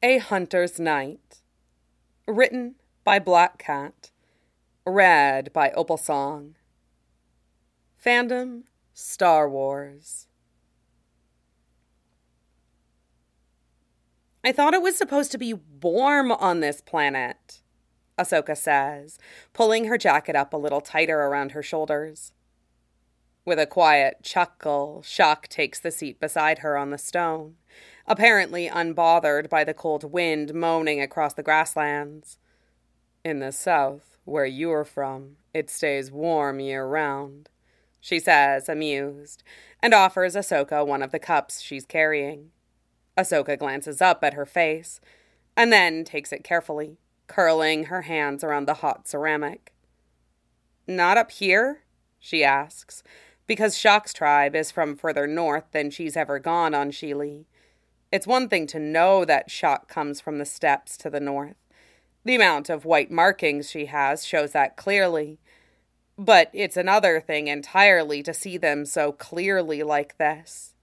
A Hunter's Night. Written by Black Cat. Read by Opal Song. Fandom Star Wars. I thought it was supposed to be warm on this planet, Ahsoka says, pulling her jacket up a little tighter around her shoulders. With a quiet chuckle, Shock takes the seat beside her on the stone, apparently unbothered by the cold wind moaning across the grasslands. In the south, where you're from, it stays warm year-round, she says, amused, and offers Ahsoka one of the cups she's carrying. Ahsoka glances up at her face, and then takes it carefully, curling her hands around the hot ceramic. Not up here? She asks, because Shock's tribe is from further north than she's ever gone on Sheely. It's one thing to know that Shock comes from the steppes to the north. The amount of white markings she has shows that clearly. But it's another thing entirely to see them so clearly like this.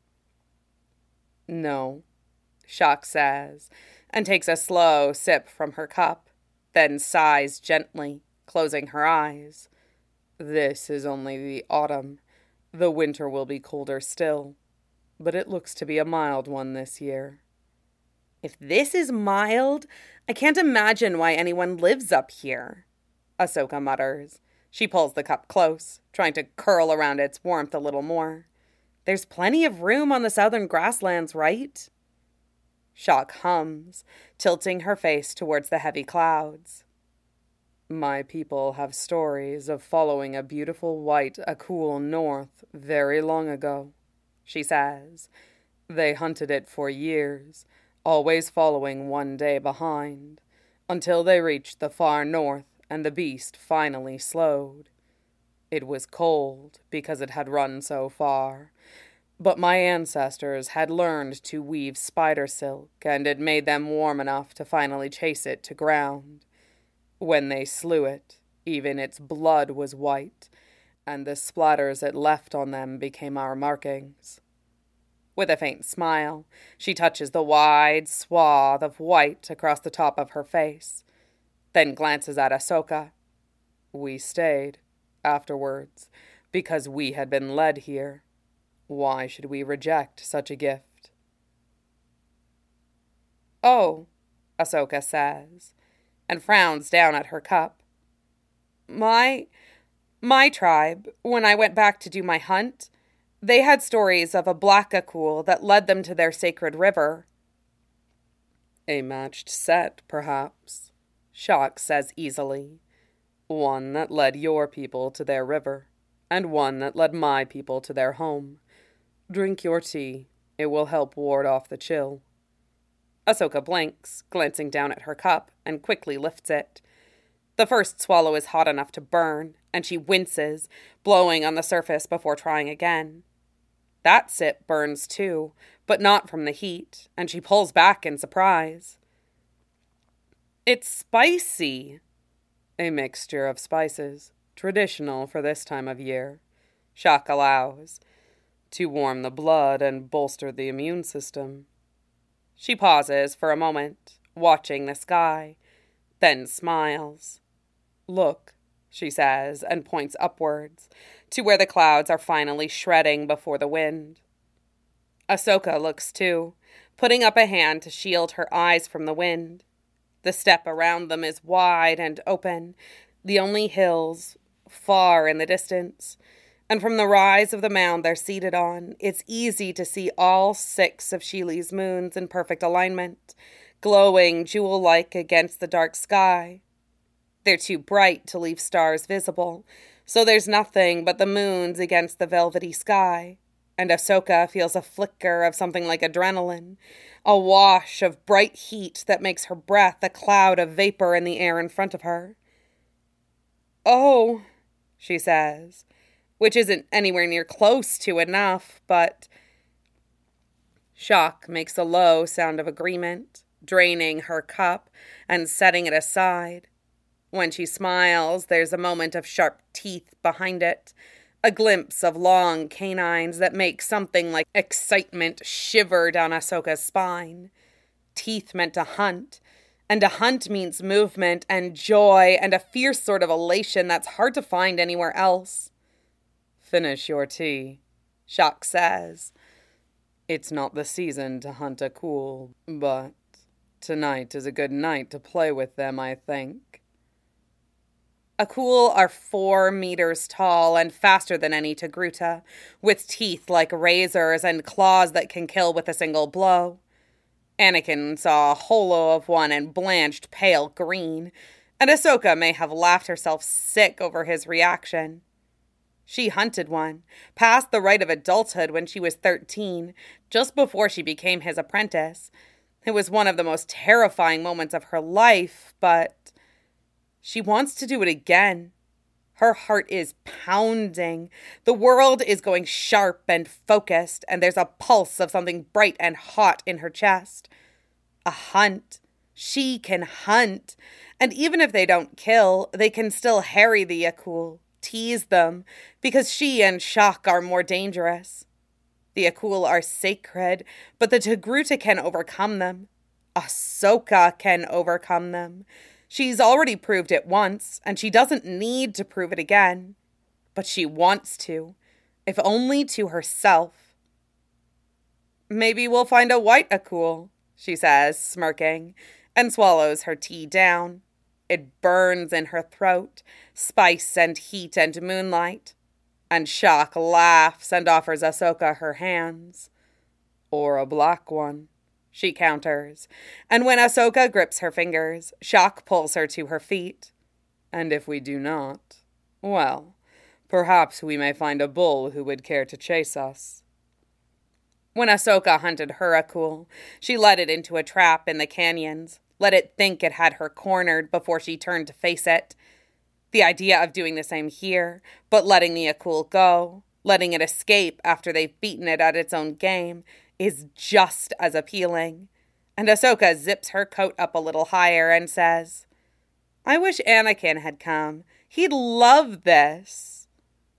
No, Shock says, and takes a slow sip from her cup, then sighs gently, closing her eyes. This is only the autumn. The winter will be colder still, but it looks to be a mild one this year. If this is mild, I can't imagine why anyone lives up here, Ahsoka mutters. She pulls the cup close, trying to curl around its warmth a little more. There's plenty of room on the southern grasslands, right? Shock hums, tilting her face towards the heavy clouds. My people have stories of following a beautiful white Akul north very long ago, she says. They hunted it for years, always following one day behind, until they reached the far north and the beast finally slowed. It was cold because it had run so far, but my ancestors had learned to weave spider silk, and it made them warm enough to finally chase it to ground. When they slew it, even its blood was white, and the splatters it left on them became our markings. With a faint smile, she touches the wide swath of white across the top of her face, then glances at Ahsoka. We stayed, afterwards, because we had been led here. Why should we reject such a gift? Oh, Ahsoka says, and frowns down at her cup. My tribe, when I went back to do my hunt, they had stories of a black Akul that led them to their sacred river. A matched set, perhaps, Shock says easily. One that led your people to their river, and one that led my people to their home. Drink your tea. It will help ward off the chill. Ahsoka blinks, glancing down at her cup, and quickly lifts it. The first swallow is hot enough to burn, and she winces, blowing on the surface before trying again. That sip burns too, but not from the heat, and she pulls back in surprise. It's spicy. A mixture of spices, traditional for this time of year, Shock allows, to warm the blood and bolster the immune system. She pauses for a moment, watching the sky, then smiles. Look, she says, and points upwards, to where the clouds are finally shredding before the wind. Ahsoka looks too, putting up a hand to shield her eyes from the wind. The steppe around them is wide and open, the only hills far in the distance, and from the rise of the mound they're seated on, it's easy to see all 6 of Sheely's moons in perfect alignment, glowing jewel-like against the dark sky. They're too bright to leave stars visible, so there's nothing but the moons against the velvety sky, and Ahsoka feels a flicker of something like adrenaline, a wash of bright heat that makes her breath a cloud of vapor in the air in front of her. Oh, she says, which isn't anywhere near close to enough, but... Shock makes a low sound of agreement, draining her cup and setting it aside. When she smiles, there's a moment of sharp teeth behind it, a glimpse of long canines that make something like excitement shiver down Ahsoka's spine. teeth meant to hunt. And to hunt means movement and joy and a fierce sort of elation that's hard to find anywhere else. Finish your tea, Shock says. It's not the season to hunt Akul, but tonight is a good night to play with them, I think. Akul are 4 meters tall and faster than any Togruta, with teeth like razors and claws that can kill with a single blow. Anakin saw a holo of one and blanched pale green, and Ahsoka may have laughed herself sick over his reaction. She hunted one, past the rite of adulthood when she was 13, just before she became his apprentice. It was one of the most terrifying moments of her life, but she wants to do it again. Her heart is pounding. The world is going sharp and focused, and there's a pulse of something bright and hot in her chest. A hunt. She can hunt. And even if they don't kill, they can still harry the Akul, tease them, because she and Shock are more dangerous. The Akul are sacred, but the Togruta can overcome them. Ahsoka can overcome them. She's already proved it once, and she doesn't need to prove it again. But she wants to, if only to herself. Maybe we'll find a white Akul, she says, smirking, and swallows her tea down. It burns in her throat, spice and heat and moonlight. And Shock laughs and offers Ahsoka her hands. Or a black one, she counters, and when Ahsoka grips her fingers, Shock pulls her to her feet. And if we do not, well, perhaps we may find a bull who would care to chase us. When Ahsoka hunted her Akul, she led it into a trap in the canyons, let it think it had her cornered before she turned to face it. The idea of doing the same here, but letting the Akul go, letting it escape after they've beaten it at its own game, is just as appealing. And Ahsoka zips her coat up a little higher and says, I wish Anakin had come. He'd love this.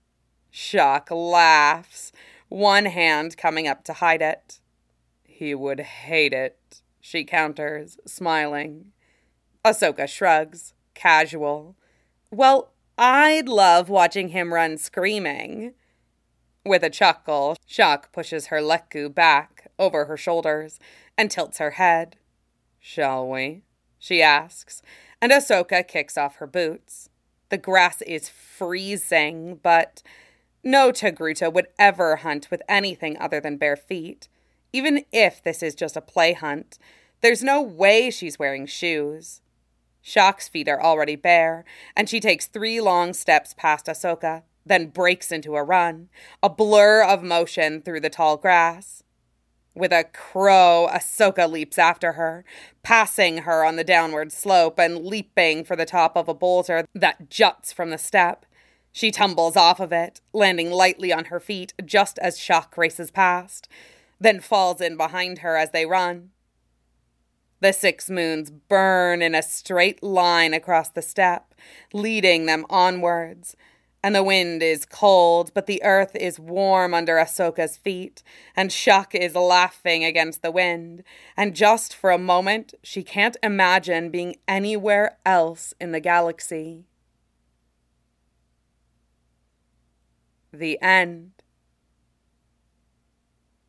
Shock laughs, one hand coming up to hide it. He would hate it, she counters, smiling. Ahsoka shrugs, casual. Well, I'd love watching him run screaming. With a chuckle, Shock pushes her lekku back over her shoulders and tilts her head. Shall we? She asks, and Ahsoka kicks off her boots. The grass is freezing, but no Togruta would ever hunt with anything other than bare feet. Even if this is just a play hunt, there's no way she's wearing shoes. Shock's feet are already bare, and she takes 3 long steps past Ahsoka, then breaks into a run, a blur of motion through the tall grass. With a crow, Ahsoka leaps after her, passing her on the downward slope and leaping for the top of a boulder that juts from the step. She tumbles off of it, landing lightly on her feet just as Shock races past, then falls in behind her as they run. The 6 moons burn in a straight line across the steppe, leading them onwards. And the wind is cold, but the earth is warm under Ahsoka's feet, and Shock is laughing against the wind, and just for a moment, she can't imagine being anywhere else in the galaxy. The end.